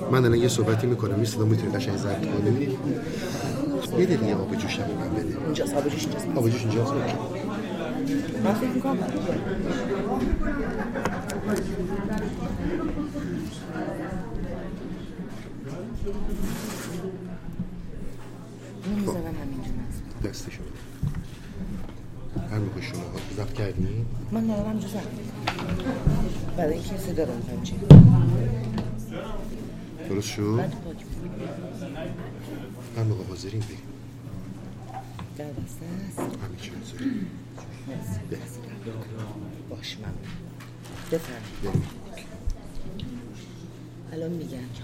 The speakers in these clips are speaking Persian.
من الان یه صحبتی میکنم میستم میتونی قشنگ ضبط کنی. یه دیگه آب جوش هم من بده. اینجاست آب جوش اینجاست. آب جوش اینجاست. من فکر میکنم میذارم همینجا دستشو همین که شما ضبط کردین؟ من دارم همینجا ضبط برای اینکه صدا رو میفهم چی درست شد؟ من موقع حاضرین بگیم در دسته هست همین چه حاضرین باش من بفرم الان میگم که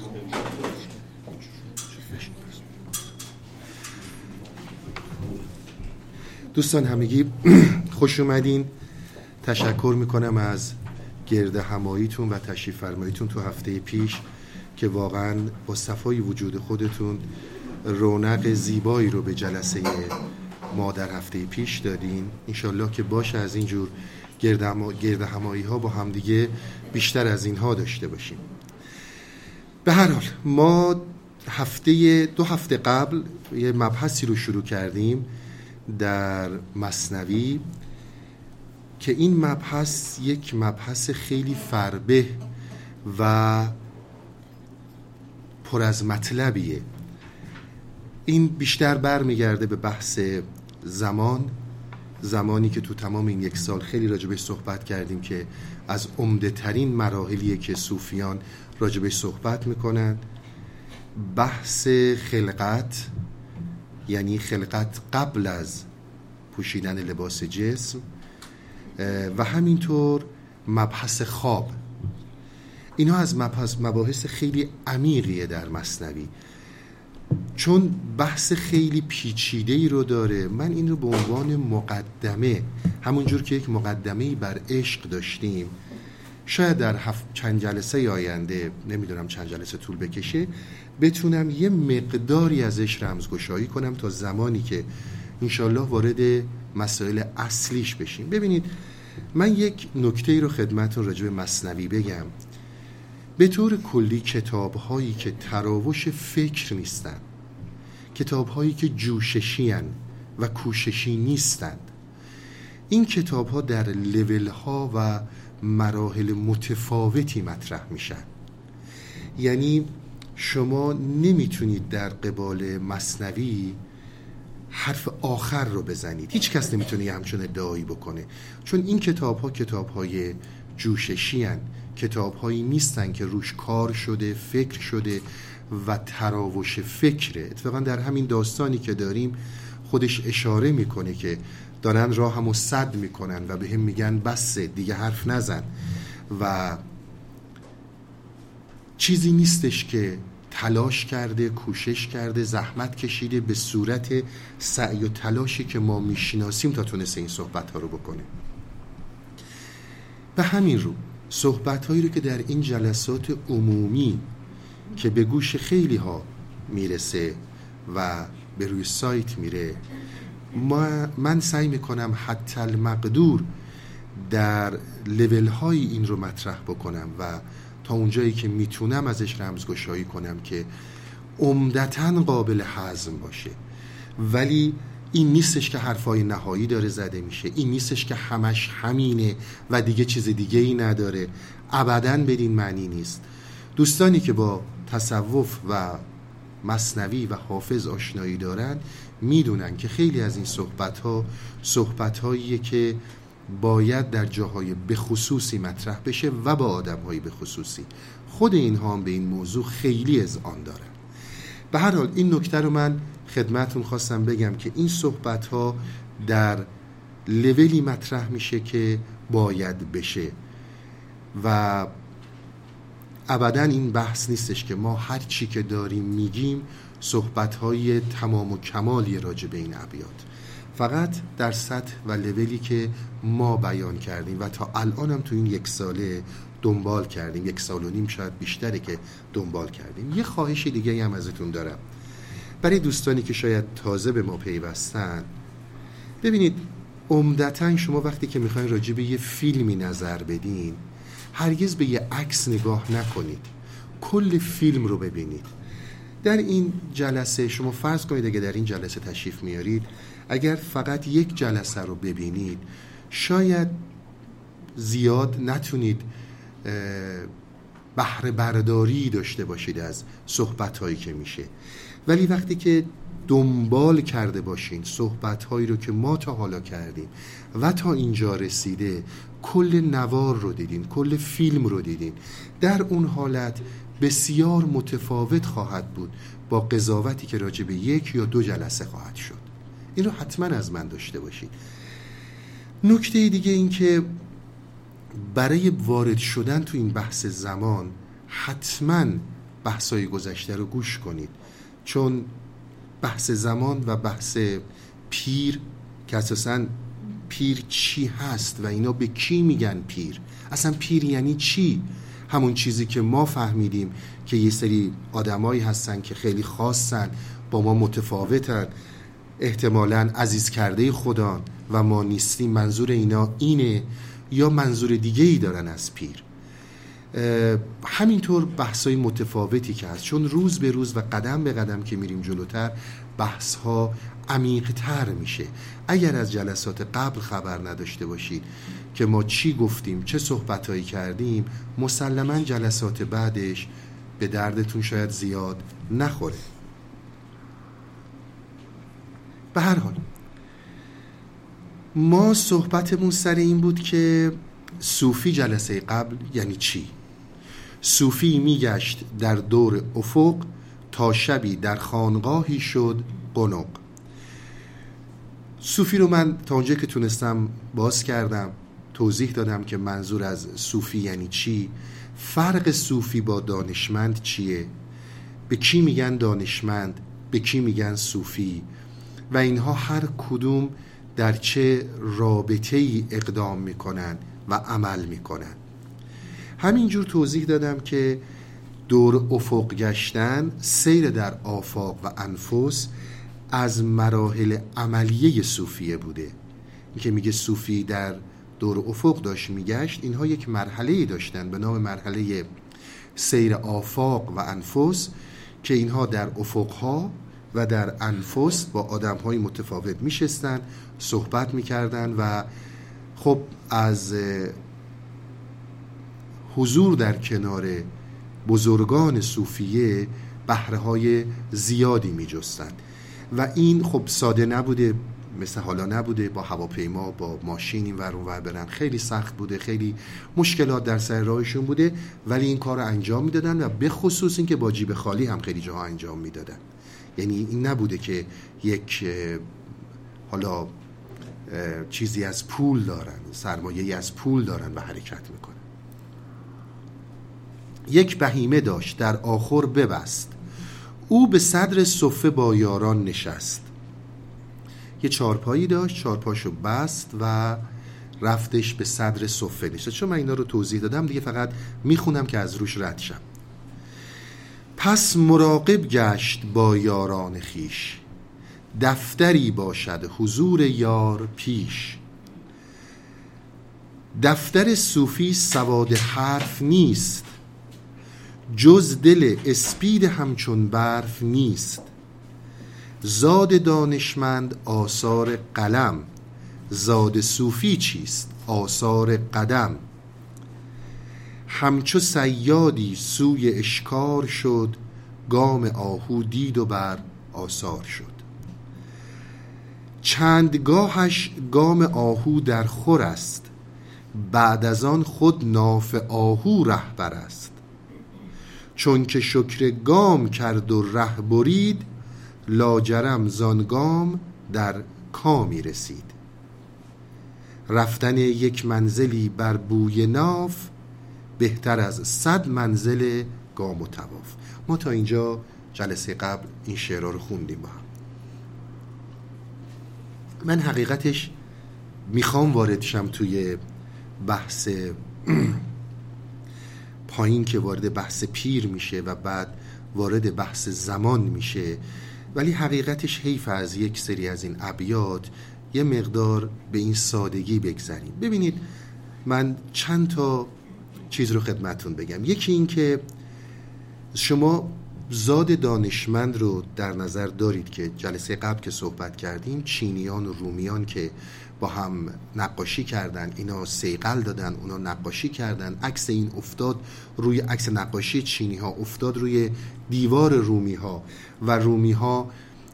دوستان همگی خوش اومدین. تشکر میکنم از گرد هماییتون و تشریف فرماییتون تو هفته پیش که واقعا با صفای وجود خودتون رونق زیبایی رو به جلسه ما در هفته پیش دادین. انشالله که باشه از اینجور گرد همایی ها با همدیگه بیشتر از اینها داشته باشیم. به هر حال ما دو هفته قبل یه مبحثی رو شروع کردیم در مثنوی که این مبحث یک مبحث خیلی فربه و پر از مطلبیه. این بیشتر برمیگرده به بحث زمانی که تو تمام این یک سال خیلی راجبش صحبت کردیم که از عمده ترین مراحلیه که صوفیان راجبش صحبت میکنن. بحث خلقت، یعنی خلقت قبل از پوشیدن لباس جسم، و همینطور مبحث خواب. اینها از مباحث خیلی عمیقیه در مثنوی. چون بحث خیلی پیچیده‌ای رو داره، من این رو به عنوان مقدمه، همونجور که یک مقدمه‌ای بر عشق داشتیم، شاید در چند جلسه آینده، نمیدونم چند جلسه طول بکشه، بتونم یه مقداری ازش رمزگشایی کنم تا زمانی که انشالله وارد مسائل اصلیش بشیم. ببینید، من یک نکته‌ای رو خدمتتون راجع به مثنوی بگم. به طور کلی کتاب‌هایی که تراوش فکر نیستن، کتاب‌هایی که جوششی هن و کوششی نیستند، این کتاب‌ها در لول‌ها و مراحل متفاوتی مطرح میشن. یعنی شما نمیتونید در قبال مثنوی حرف آخر رو بزنید. هیچ کس نمیتونه یه همچون ادعایی بکنه، چون این کتاب‌ها کتاب‌های جوششی هن، کتاب‌هایی نیستن که روش کار شده، فکر شده و تراوش فکره. اتفاقا در همین داستانی که داریم خودش اشاره میکنه که دارن راه همو سد میکنن و به هم میگن بسه دیگه حرف نزن و چیزی نیستش که تلاش کرده، کوشش کرده، زحمت کشیده به صورت سعی و تلاشی که ما میشناسیم تا تونسته این صحبت ها رو بکنه. به همین رو صحبت هایی رو که در این جلسات عمومی که به گوش خیلی ها میرسه و به روی سایت میره، من سعی میکنم حتی المقدور در لیول های این رو مطرح بکنم و تا اونجایی که میتونم ازش رمزگشایی کنم که عمدتاً قابل هضم باشه. ولی این نیستش که حرفای نهایی داره زده میشه، این نیستش که همش همینه و دیگه چیز دیگه ای نداره. ابداً بدین معنی نیست. دوستانی که با تصوف و مثنوی و حافظ آشنایی دارن میدونن که خیلی از این صحبت‌هاییه که باید در جاهای بخصوصی مطرح بشه و با آدم‌های بخصوصی. خود اینها هم به این موضوع خیلی اذعان دارن. به هر حال این نکته رو من خدمتتون خواستم بگم که این صحبت‌ها در لولی مطرح میشه که باید بشه و ابداً این بحث نیستش که ما هر چی که داریم میگیم صحبت‌های تمام و کمالی راجع به این ابیات، فقط در سطح و لولی که ما بیان کردیم و تا الان هم تو این یک ساله دنبال کردیم، 1.5 سال شاید بیشتره که دنبال کردیم. یه خواهش دیگه هم ازتون دارم برای دوستانی که شاید تازه به ما پیوستن. ببینید، عمدتاً شما وقتی که میخواین راجع به یه فیلمی نظر بدین، هرگز به یه عکس نگاه نکنید. کل فیلم رو ببینید. در این جلسه شما فرض کنید اگه در این جلسه تشریف میارید، اگر فقط یک جلسه رو ببینید شاید زیاد نتونید بهره برداری داشته باشید از صحبت‌هایی که میشه، ولی وقتی که دنبال کرده باشین صحبت‌هایی رو که ما تا حالا کردیم و تا اینجا رسیده، کل نوار رو دیدین، کل فیلم رو دیدین، در اون حالت بسیار متفاوت خواهد بود با قضاوتی که راجع به یک یا دو جلسه خواهد شد. این رو حتما از من داشته باشید. نکته دیگه این که برای وارد شدن تو این بحث زمان حتما بحثای گذشته رو گوش کنید، چون بحث زمان و بحث پیر که اساساً پیر چی هست و اینا به کی میگن پیر، اصلا پیر یعنی چی، همون چیزی که ما فهمیدیم که یه سری آدمایی هستن که خیلی خاصن، با ما متفاوتن، احتمالاً عزیز کرده خدا و ما نیستیم، منظور اینا اینه یا منظور دیگه ای دارن از پیر. همینطور بحثای متفاوتی که هست، چون روز به روز و قدم به قدم که میریم جلوتر بحث‌ها عمیق‌تر میشه. اگر از جلسات قبل خبر نداشته باشید که ما چی گفتیم، چه صحبتایی کردیم، مسلماً جلسات بعدش به دردتون شاید زیاد نخوره. به هر حال ما صحبتمون سر این بود که صوفی جلسه قبل یعنی چی؟ صوفی میگشت در دور افق تا شبی در خانقاهی شد قنق. صوفی رو من تا اونجا که تونستم باز کردم، توضیح دادم که منظور از صوفی یعنی چی، فرق صوفی با دانشمند چیه، به کی میگن دانشمند، به کی میگن صوفی و اینها هر کدوم در چه رابطه‌ای اقدام میکنن و عمل میکنن. همینجور توضیح دادم که دور افق گشتن، سیر در آفاق و انفس از مراحل عملیه صوفیه بوده. این که میگه صوفی در دور افق داشت میگشت، اینها یک مرحله‌ای داشتن به نام مرحله سیر آفاق و انفس که اینها در افقها و در انفس با آدم‌های متفاوت میشستن، صحبت میکردن و خب از حضور در کنار بزرگان صوفیه بهره‌های زیادی می‌جستند و این خب ساده نبوده، مثل حالا نبوده با هواپیما با ماشین این ور اون ور برن، خیلی سخت بوده، خیلی مشکلات در سر راهشون بوده، ولی این کار رو انجام میدادن و به خصوص این که با جیب خالی هم خیلی جاها انجام میدادن. یعنی این نبوده که یک حالا چیزی از پول دارن، سرمایه‌ای از پول دارن و حرکت میکنن. یک بهیمه داشت در آخر ببست، او به صدر صفه با یاران نشست. یه چارپایی داشت، چارپاشو بست و رفتش به صدر صفه نشست. چون من اینا رو توضیح دادم دیگه فقط میخونم که از روش رد شم. پس مراقب گشت با یاران خیش، دفتری باشد حضور یار پیش. دفتر صوفی سواد حرف نیست، جز دل اسپید همچون برف نیست. زاد دانشمند آثار قلم، زاد صوفی چیست آثار قدم. همچو صیادی سوی اشکار شد، گام آهو دید و بر آثار شد. چندگاهش گام آهو در خور است، بعد از آن خود ناف آهو رهبر است. چون که شکر گام کرد و ره برید، لاجرم زان گام در کامی رسید. رفتن یک منزلی بر بوی ناف، بهتر از 100 منزل گام و طواف. ما تا اینجا جلسه قبل این شعرها رو خوندیم با هم. من حقیقتش میخوام وارد شم توی بحث پایین که وارد بحث پیر میشه و بعد وارد بحث زمان میشه، ولی حقیقتش حیف از یک سری از این ابیات یه مقدار به این سادگی بگذاریم. ببینید من چند تا چیز رو خدمتون بگم. یکی این که شما زاد دانشمند رو در نظر دارید که جلسه قبل که صحبت کردیم چینیان و رومیان که با هم نقاشی کردن، اینا صیقل دادن، اونا نقاشی کردن، عکس این افتاد روی عکس نقاشی چینی ها افتاد روی دیوار رومی ها و رومی ها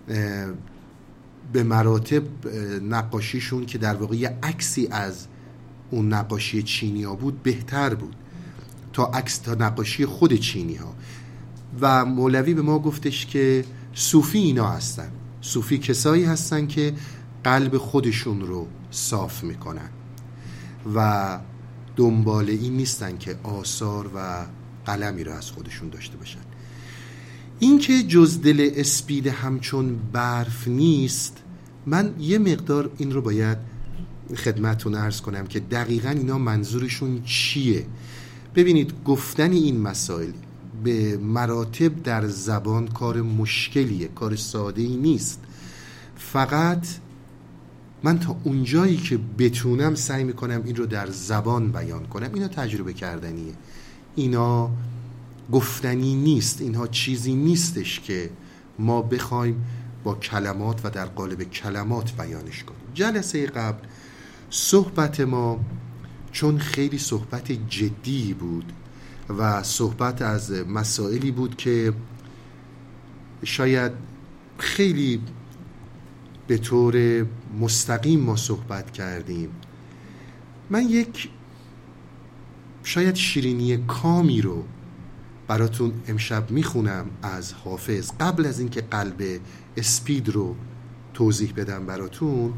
به مراتب نقاشیشون که در واقع یه عکسی از اون نقاشی چینی ها بود بهتر بود تا نقاشی خود چینی ها. و مولوی به ما گفتش که صوفی اینا هستن، صوفی کسایی هستن که قلب خودشون رو صاف میکنن و دنبال این نیستن که آثار و قلمی رو از خودشون داشته باشن. این که جز دل اسپید همچون برف نیست، من یه مقدار این رو باید خدمتتون عرض کنم که دقیقاً اینا منظورشون چیه. ببینید گفتن این مسائل به مراتب در زبان کار مشکلیه، کار ساده‌ای نیست. فقط من تا اونجایی که بتونم سعی میکنم این رو در زبان بیان کنم. اینا تجربه کردنیه، اینا گفتنی نیست، اینها چیزی نیستش که ما بخوایم با کلمات و در قالب کلمات بیانش کنیم. جلسه قبل صحبت ما چون خیلی صحبت جدی بود و صحبت از مسائلی بود که شاید خیلی به طور مستقیم ما صحبت کردیم، من یک شاید شیرینی کامی رو براتون امشب میخونم از حافظ قبل از اینکه قلب اسپید رو توضیح بدم براتون.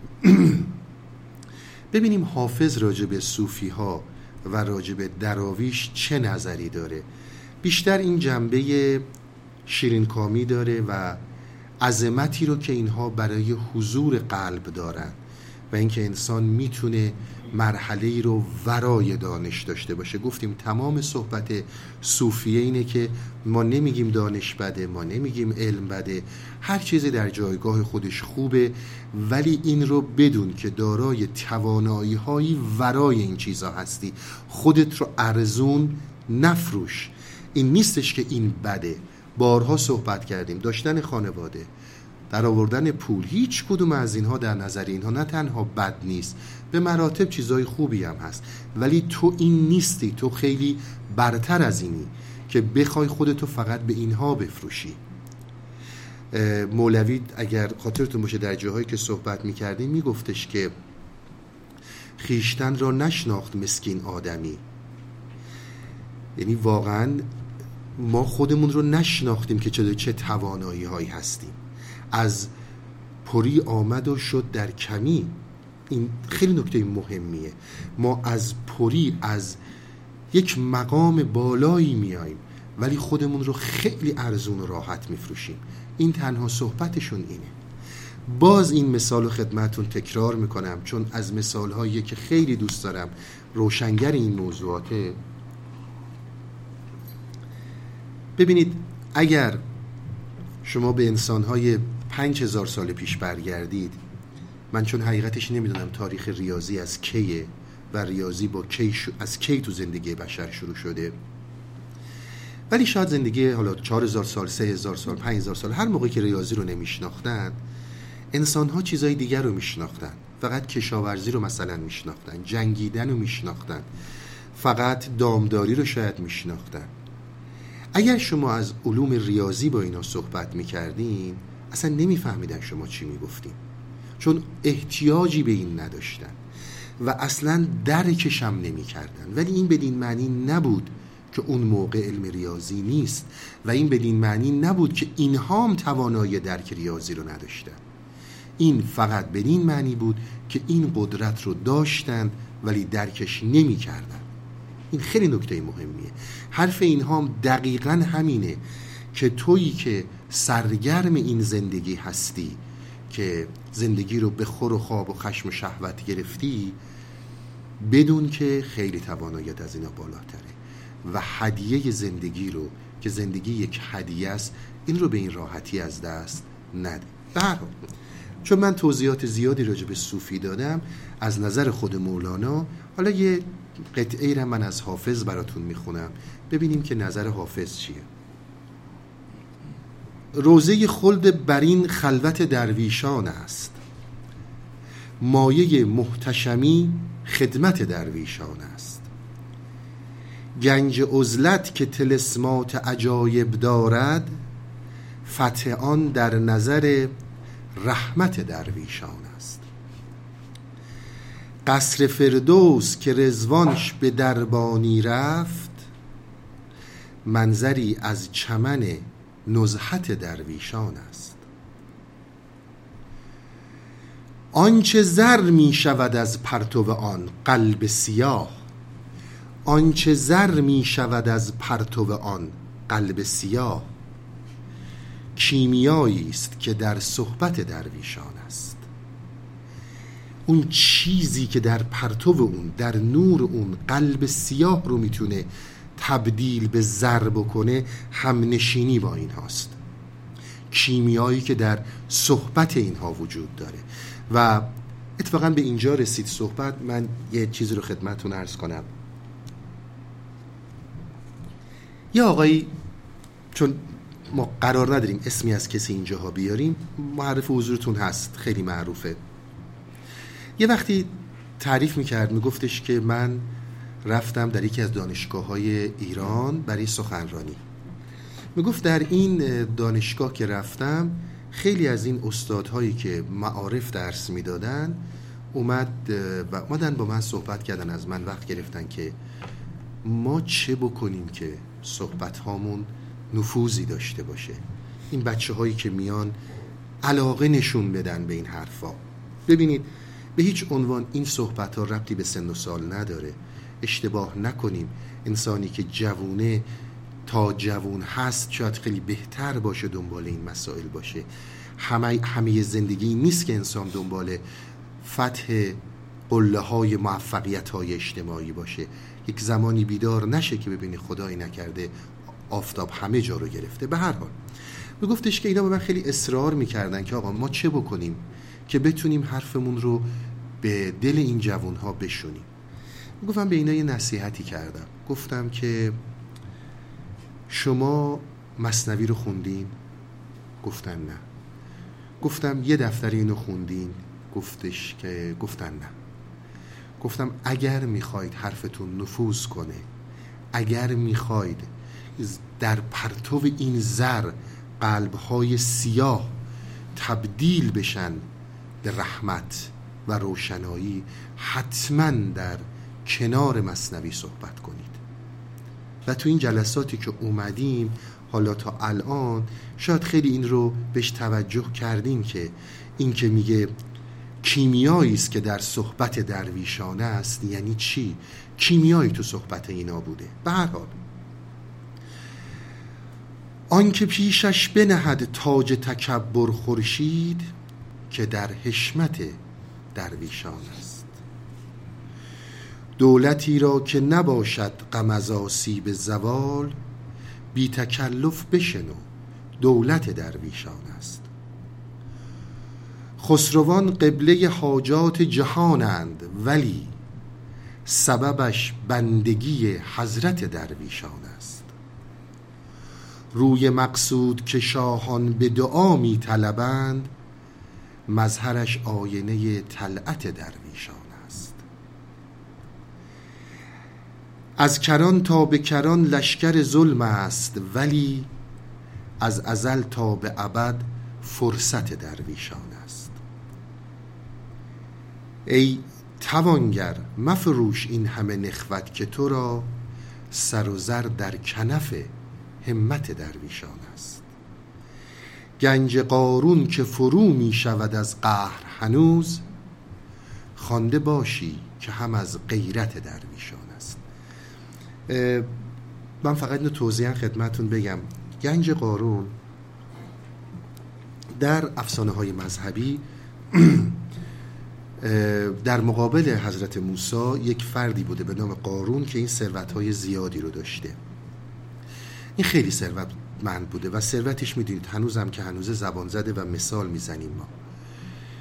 ببینیم حافظ راجع به صوفی ها و راجع به دراویش چه نظری داره. بیشتر این جنبه شیرین کامی داره و عظمتی رو که اینها برای حضور قلب دارن و اینکه انسان میتونه مرحله‌ای رو ورای دانش داشته باشه. گفتیم تمام صحبت صوفیه اینه که ما نمیگیم دانش بده، ما نمیگیم علم بده، هر چیزی در جایگاه خودش خوبه، ولی این رو بدون که دارای توانایی‌هایی ورای این چیزا هستی. خودت رو ارزون نفروش. این نیستش که این بده. بارها صحبت کردیم داشتن خانواده، در آوردن پول، هیچ کدوم از اینها در نظر اینها نه تنها بد نیست، به مراتب چیزای خوبی هم هست، ولی تو این نیستی، تو خیلی برتر از اینی که بخوای خودتو فقط به اینها بفروشی. مولوی اگر خاطرتون باشه در جاهایی که صحبت میکردیم میگفتش که خیشتن را نشناخت مسکین آدمی، یعنی واقعا ما خودمون رو نشناختیم که چه توانایی هایی هستیم. از پری آمد و شد در کمی. این خیلی نکته مهمیه. ما از پری، از یک مقام بالایی میاییم ولی خودمون رو خیلی ارزون و راحت میفروشیم. این تنها صحبتشون اینه. باز این مثال رو خدمتون تکرار میکنم چون از مثال هایی که خیلی دوست دارم روشنگر این موضوعاته. ببینید اگر شما به انسان‌های 5000 سال پیش برگردید، من چون حقیقتش نمیدونم تاریخ ریاضی از کیه و ریاضی با از کی تو زندگی بشر شروع شده، ولی شاید زندگی حالا 4000 سال، 3000 سال، 5000 سال، هر موقعی که ریاضی رو نمیشناختن انسان‌ها چیزای دیگر رو میشناختن. فقط کشاورزی رو مثلا میشناختن، جنگیدن رو میشناختن، فقط دامداری رو شاید میشناختن. اگر شما از علوم ریاضی با اینا صحبت میکردین اصلا نمیفهمیدن شما چی میگفتین، چون احتیاجی به این نداشتن و اصلا درکش هم نمیکردن. ولی این بدین معنی نبود که اون موقع علم ریاضی نیست و این بدین معنی نبود که اینها هم توانایی درک ریاضی رو نداشتن. این فقط بدین معنی بود که این قدرت رو داشتن ولی درکش نمیکردن. این خیلی نکته مهمیه. حرف اینها هم دقیقاً همینه که تویی که سرگرم این زندگی هستی، که زندگی رو به خور و خواب و خشم و شهوت گرفتی، بدون که خیلی تواناییت از اینا بالاتره و هدیه زندگی رو که زندگی یک هدیه است این رو به این راحتی از دست نده. به هر حال چون من توضیحات زیادی راجع به صوفی دادم از نظر خود مولانا، حالا یه قطعه را من از حافظ براتون میخونم ببینیم که نظر حافظ چیه. روضه خلد برین خلوت درویشان است، مایه محتشمی خدمت درویشان است. گنج عزلت که طلسمات عجایب دارد، فتح آن در نظر رحمت درویشان است. قصر فردوس که رضوانش به دربانی رفت، منظری از چمن نزهت درویشان است. آنچه زر می شود از پرتو آن قلب سیاه، آنچه زر می شود از پرتو آن قلب سیاه، کیمیایی است که در صحبت درویشان است. اون چیزی که در پرتو اون، در نور اون، قلب سیاه رو میتونه تبدیل به زر بکنه، همنشینی با این هاست، کیمیایی که در صحبت اینها وجود داره. و اتفاقا به اینجا رسید صحبت. من یه چیزی رو خدمتتون عرض کنم. یه آقایی، چون ما قرار نداریم اسمی از کسی اینجاها بیاریم، معرف حضورتون هست، خیلی معروفه، یه وقتی تعریف میکرد، میگفتش که من رفتم در یکی از دانشگاه‌های ایران برای سخنرانی. میگفت در این دانشگاه که رفتم، خیلی از این استادهایی که معارف درس میدادن اومدن با من صحبت کردن، از من وقت گرفتن که ما چه بکنیم که صحبت هامون نفوذی داشته باشه. این بچه هایی که میان علاقه نشون بدن به این حرفا. ببینید به هیچ عنوان این صحبت ها ربطی به سن و سال نداره. اشتباه نکنیم. انسانی که جوونه تا جوون هست شاید خیلی بهتر باشه دنبال این مسائل باشه. همه زندگی نیست که انسان دنبال فتح قله های موفقیت های اجتماعی باشه. یک زمانی بیدار نشه که ببینی خدایی نکرده آفتاب همه جا رو گرفته. به هر حال میگفتش که اینا به من خیلی اصرار میکردن که آقا ما چه بکنیم که بتونیم حرفمون رو به دل این جوان ها بشونیم. گفتم به اینا یه نصیحتی کردم، گفتم که شما مثنوی رو خوندین؟ گفتن نه. گفتم یه دفتر اینو خوندین؟ گفتن نه. گفتم اگر میخواید حرفتون نفوذ کنه، اگر میخواید در پرتو این زر قلبهای سیاه تبدیل بشن به رحمت و روشنایی، حتما در کنار مثنوی صحبت کنید. و تو این جلساتی که اومدیم حالا تا الان شاید خیلی این رو بهش توجه کردیم که این که میگه کیمیایی است که در صحبت درویشانه است، یعنی چی؟ کیمیایی تو صحبت اینا بوده. به هر حال آن که پیشش بنهد تاج تکبر خورشید، که در حشمت درویشان است. دولتی را که نباشد غم از آسیب زوال، بی تکلف بشنو دولت درویشان است. خسروان قبله حاجات جهانند، ولی سببش بندگی حضرت درویشان است. روی مقصود که شاهان به دعا می طلبند، مظهرش آینه طلعت درویشان است. از کران تا به کران لشکر ظلم است، ولی از ازل تا به ابد فرصت درویشان است. ای توانگر مفروش این همه نخوت، که تو را سر و زر در کنف همت درویشان است. گنج قارون که فرو می شود از قهر هنوز، خوانده باشی که هم از غیرت درویشان است. من فقط اینو توضیحاً خدمتون بگم. گنج قارون در افسانه های مذهبی در مقابل حضرت موسی یک فردی بوده به نام قارون که این ثروت‌های زیادی رو داشته. این خیلی ثروتمند بوده و ثروتش میدونید هنوزم که هنوز زبان زده و مثال میزنیم ما.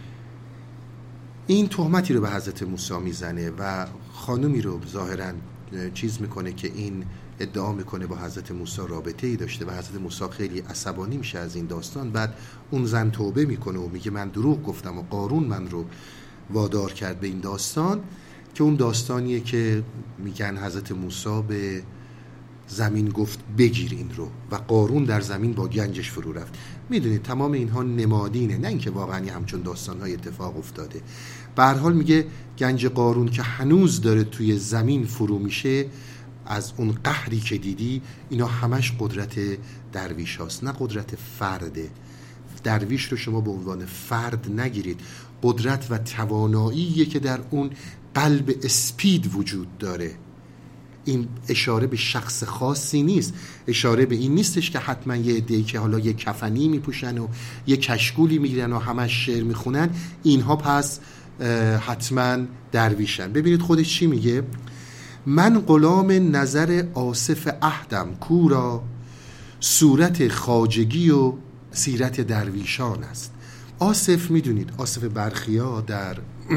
این تهمتی رو به حضرت موسی میزنه و خانومی رو ظاهراً چیز میکنه که این ادعا میکنه با حضرت موسی رابطه ای داشته و حضرت موسی خیلی عصبانی میشه از این داستان. بعد اون زن توبه میکنه و میگه من دروغ گفتم و قارون من رو وادار کرد به این داستان، که اون داستانیه که میگن حضرت موسی به زمین گفت بگیر این رو و قارون در زمین با گنجش فرو رفت. میدونید تمام اینها نمادینه، نه اینکه واقعا همچون داستان‌های اتفاق افتاده. به هر حال میگه گنج قارون که هنوز داره توی زمین فرو میشه از اون قهری که دیدی، اینا همش قدرت درویش هاست، نه قدرت فرده. درویش رو شما به عنوان فرد نگیرید، قدرت و تواناییه که در اون قلب اسپید وجود داره. این اشاره به شخص خاصی نیست، اشاره به این نیستش که حتما یه عده‌ای که حالا یه کفنی میپوشن و یه کشکولی میگیرن و همش شعر میخونن اینها پس حتما درویشن. ببینید خودش چی میگه: من غلام نظر آصف عهدم کورا، صورت خواجگی و سیرت درویشان است. آصف، میدونید آصف برخیا در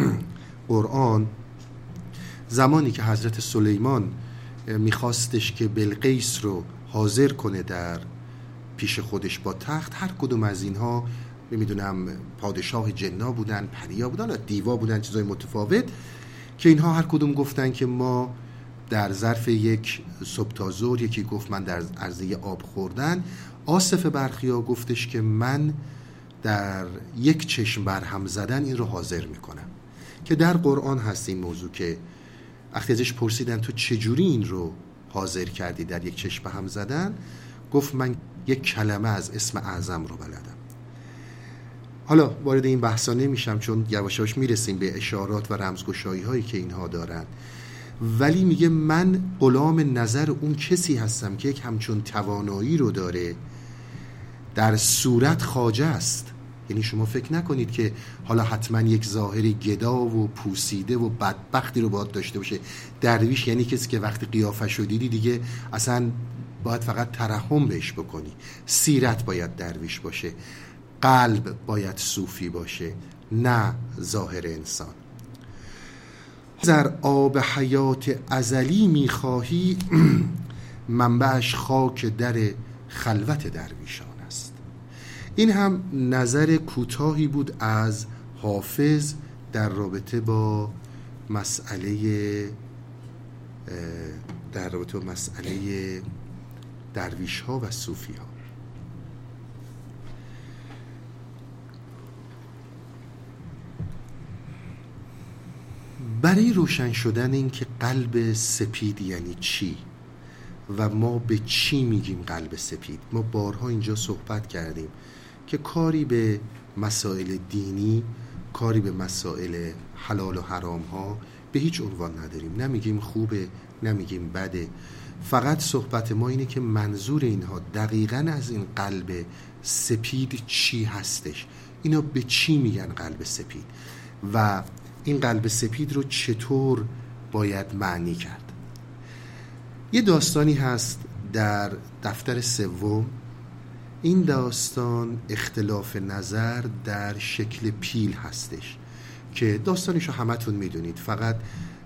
قرآن زمانی که حضرت سلیمان میخواستش که بلقیس رو حاضر کنه در پیش خودش با تخت، هر کدوم از اینها نمیدونم پادشاه جنا بودن، پریا بودن، دیوا بودن، چیزای متفاوت، که اینها هر کدوم گفتن که ما در ظرف یک صبح تا ظهر، یکی گفت من در عرضه آب خوردن. آصف برخیا گفتش که من در یک چشم برهم زدن این رو حاضر میکنم، که در قرآن هست این موضوع که وقتی ازش پرسیدن تو چجوری این رو حاضر کردی در یک چشم هم زدن، گفت من یک کلمه از اسم اعظم رو بلدم. حالا وارد این بحثا نمیشم چون یواش یواش میرسیم به اشارات و رمزگشایی هایی که اینها دارن، ولی میگه من غلام نظر اون کسی هستم که یک همچون توانایی رو داره، در صورت خواجه است. یعنی شما فکر نکنید که حالا حتما یک ظاهر گدا و پوسیده و بدبختی رو باید داشته باشه. درویش یعنی کسی که وقتی قیافش رو دیدی دیگه اصلا باید فقط ترحم بهش بکنی. سیرت باید درویش باشه، قلب باید صوفی باشه، نه ظاهر انسان. در آب حیات ازلی میخواهی، منبعش خاک در خلوت درویشان است. این هم نظر کوتاهی بود از حافظ در رابطه با مسئله درویش ها و صوفی ها. برای روشن شدن این که قلب سپید یعنی چی و ما به چی میگیم قلب سپید، ما بارها اینجا صحبت کردیم که کاری به مسائل دینی، کاری به مسائل حلال و حرام ها به هیچ عنوان نداریم. نمیگیم خوبه، نمیگیم بده، فقط صحبت ما اینه که منظور اینها دقیقاً از این قلب سپید چی هستش، اینا به چی میگن قلب سپید و این قلب سپید رو چطور باید معنی کرد. یه داستانی هست در دفتر سوم. این داستان اختلاف نظر در شکل پیل هستش که داستانش رو همتون میدونید، فقط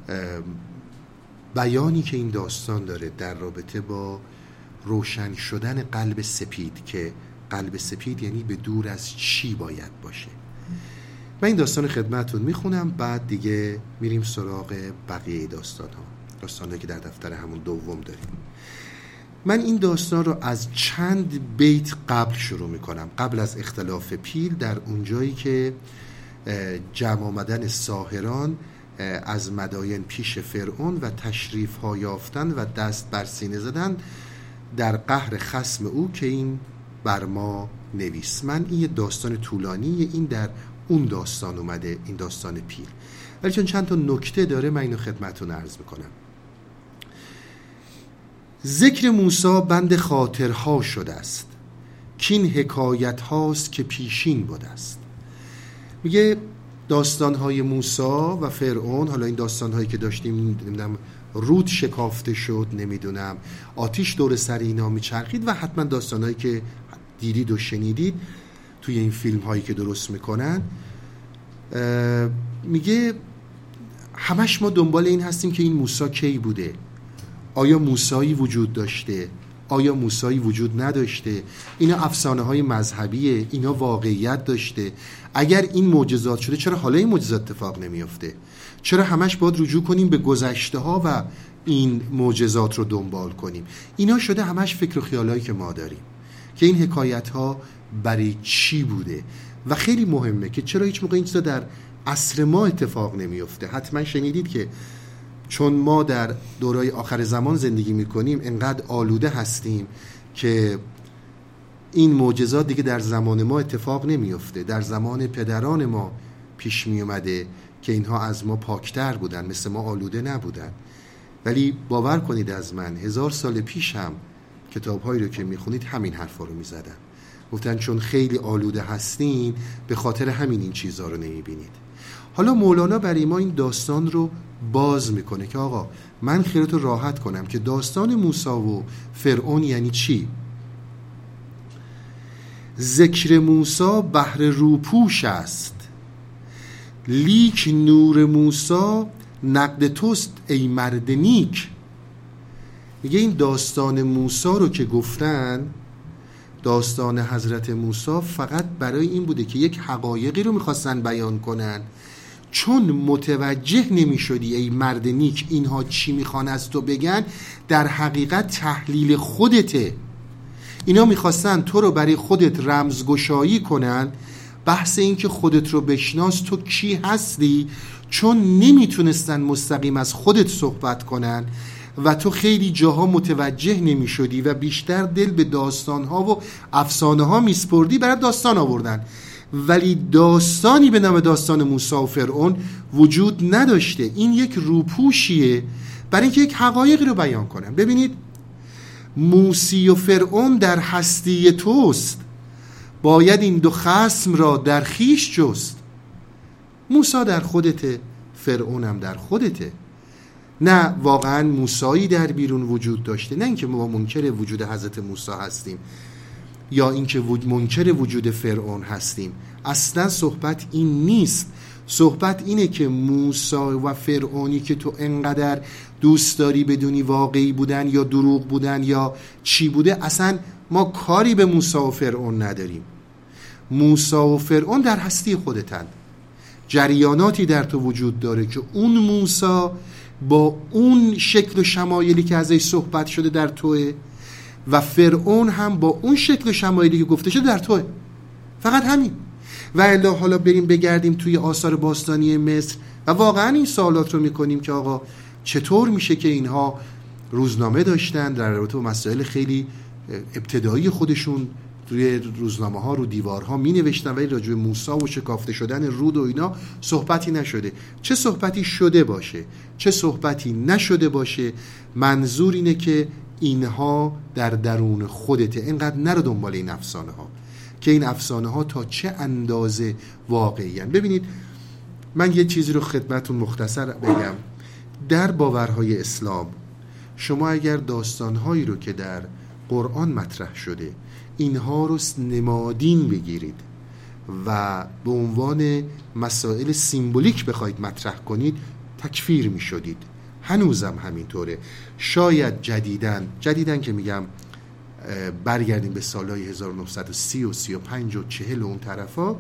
بیانی که این داستان داره در رابطه با روشن شدن قلب سپید، که قلب سپید یعنی به دور از چی باید باشه. من این داستان خدمتون میخونم، بعد دیگه میریم سراغ بقیه داستان‌ها که در دفتر همون دوم داریم. من این داستان رو از چند بیت قبل شروع میکنم، قبل از اختلاف پیل، در اونجایی که جمع آمدن ساحران از مداین پیش فرعون و تشریف ها یافتن و دست بر سینه زدن در قهر خصم او که این بر ما نویس. من این یه داستان طولانیه، این در اون داستان اومده، این داستان پیل، ولی چون چند تا نکته داره من اینو خدمتتون عرض میکنم. ذکر موسی بند خاطرها شده است، کین حکایت هاست که پیشین بوده است. میگه داستانهای موسی و فرعون، حالا این داستانهایی که داشتیم، نمیدونم رود شکافته شد، نمیدونم آتیش دور سر اینا میچرخید و حتما داستانهایی که دیدید و شنیدید توی این فیلم هایی که درست میکنن. میگه همش ما دنبال این هستیم که این موسی کی بوده، آیا موسایی وجود داشته؟ آیا موسایی وجود نداشته؟ اینا افسانه های مذهبیه، اینا واقعیت داشته. اگر این معجزات شده چرا حالا این معجزات اتفاق نمیفته؟ چرا همش باید رجوع کنیم به گذشته ها و این معجزات رو دنبال کنیم؟ اینا شده همش فکر و خیالایی که ما داریم که این حکایت ها برای چی بوده. و خیلی مهمه که چرا هیچ موقع این چیزا در عصر ما اتفاق نمیفته. حتما شنیدید که چون ما در دورای آخر زمان زندگی میکنیم انقدر آلوده هستیم که این معجزات دیگه در زمان ما اتفاق نمیفته. در زمان پدران ما پیش می اومده که اینها از ما پاکتر بودن، مثل ما آلوده نبودن. ولی باور کنید از من 1000 سال پیش هم کتاب‌هایی رو که میخونید همین حرفا رو میزدن. گفتن چون خیلی آلوده هستین به خاطر همین این چیزها رو نمیبینید. حالا مولانا برای ما این داستان رو باز میکنه که آقا من خیالتو راحت کنم که داستان موسی و فرعون یعنی چی؟ ذکر موسی بحر روپوش است، لیک نور موسی نقد توست ای مرد نیک. میگه این داستان موسی رو که گفتن، داستان حضرت موسی فقط برای این بوده که یک حقایقی رو میخواستن بیان کنن. چون متوجه نمی شدی ای مرد نیک اینها چی میخوان از تو بگن، در حقیقت تحلیل خودته. اینا میخواستن تو رو برای خودت رمزگشایی کنن، بحث این که خودت رو بشناس تو کی هستی، چون نمیتونستن مستقیم از خودت صحبت کنن و تو خیلی جاها متوجه نمی شدی و بیشتر دل به داستانها و افسانه ها میسپردی، برای داستان آوردن. ولی داستانی به نام داستان موسی و فرعون وجود نداشته. این یک روپوشیه برای اینکه یک حقایقی رو بیان کنن. ببینید موسی و فرعون در هستی توست، باید این دو خصم را در خیش جست. موسی در خودته، فرعون هم در خودته. نه واقعا موسایی در بیرون وجود داشته، نه اینکه ما منکر وجود حضرت موسی هستیم یا اینکه منکر وجود فرعون هستیم. اصلا صحبت این نیست. صحبت اینه که موسی و فرعونی که تو انقدر دوست داری بدونی واقعی بودن یا دروغ بودن یا چی بوده، اصلا ما کاری به موسی و فرعون نداریم. موسی و فرعون در هستی خودتن. جریاناتی در تو وجود داره که اون موسی با اون شکل و شمایلی که ازش صحبت شده در توه و فرعون هم با اون شکل و شمایلی که گفته شده در توه. فقط همین. و الا حالا بریم بگردیم توی آثار باستانی مصر و واقعا این سوالات رو میکنیم که آقا چطور میشه که اینها روزنامه داشتن، در رابطه با مسائل خیلی ابتدایی خودشون توی روزنامه ها رو دیوارها می نوشتن ولی راجع به موسی و شکافته شدن رود و اینا صحبتی نشده. چه صحبتی شده باشه چه صحبتی نشده باشه، منظور اینه که اینها در درون خودته. اینقدر نرو دنبال این افسانه ها که این افسانه ها تا چه اندازه واقعی هستند. ببینید من یه چیزی رو خدمتون مختصر بگم. در باورهای اسلام شما اگر داستانهایی رو که در قرآن مطرح شده اینها رو نمادین بگیرید و به عنوان مسائل سیمبولیک بخواید مطرح کنید، تکفیر می شدید. هنوزم همینطوره. شاید جدیدن که میگم برگردیم به سالهای 1930 و 35 و 40 و اون طرفا،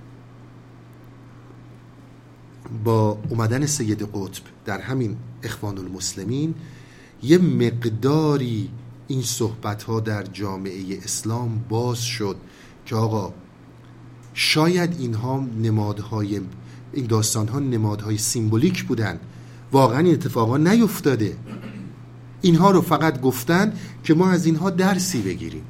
با اومدن سید قطب در همین اخوان المسلمین یه مقداری این صحبت ها در جامعه اسلام باز شد که آقا شاید اینها نمادهای، این داستان ها نمادهای سیمبولیک بودن، واقعا این اتفاقا نیفتاده. اینها رو فقط گفتن که ما از اینها درسی بگیریم.